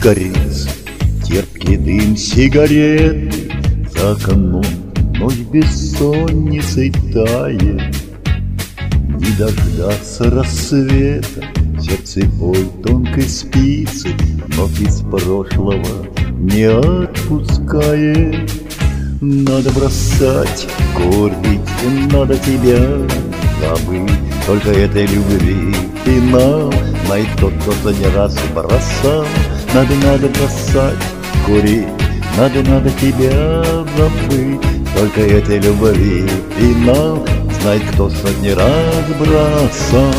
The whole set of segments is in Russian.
корицы, терпкий дым сигареты, за окном ночь бессонницей тает. Не дождаться рассвета, сердце боль тонкой спицы, но из прошлого не отпускает. Надо бросать, курить, надо тебя забыть. Только этой любви финал найдет тот, кто за не раз бросал. Надо бросать, курить, надо тебя забыть. Только этой любви финал знает, кто сотни раз бросал.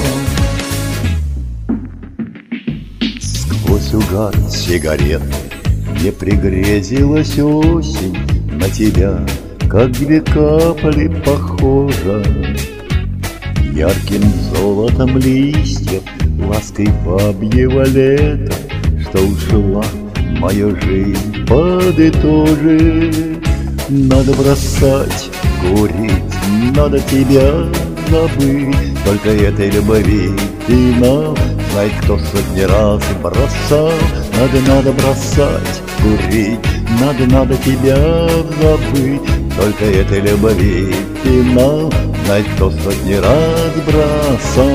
Сквозь угар сигарет мне пригрезилась осень, на тебя, как две капли, похожа. Ярким золотом листьев, лаской бабьего лета, что ушла мою жизнь подытожить. Надо бросать, курить, надо тебя забыть. Только этой любви финал знает, кто сотни раз бросал. Надо бросать, курить, надо тебя забыть. Только этой любви финал знает, кто сотни раз бросал.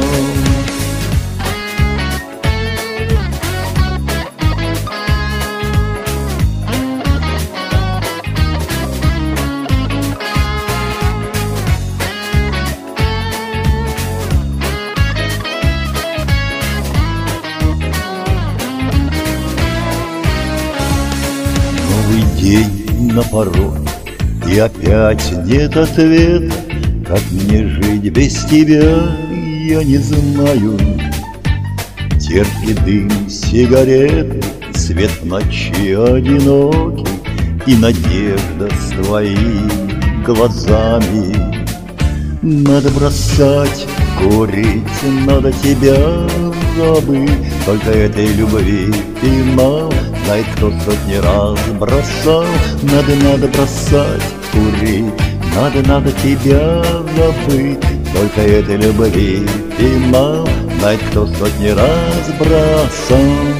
Новый день на пороге, и опять нет ответа. Как мне жить без тебя, я не знаю. Терпкий дым сигарет, свет ночи одинокий, и надежда с твоими глазами. Надо бросать, курить, надо тебя забыть. Только этой любви финал знает, кто сотни раз бросал. Надо бросать, курить, надо тебя забыть. Только этой любви финал знает, кто сотни раз бросал.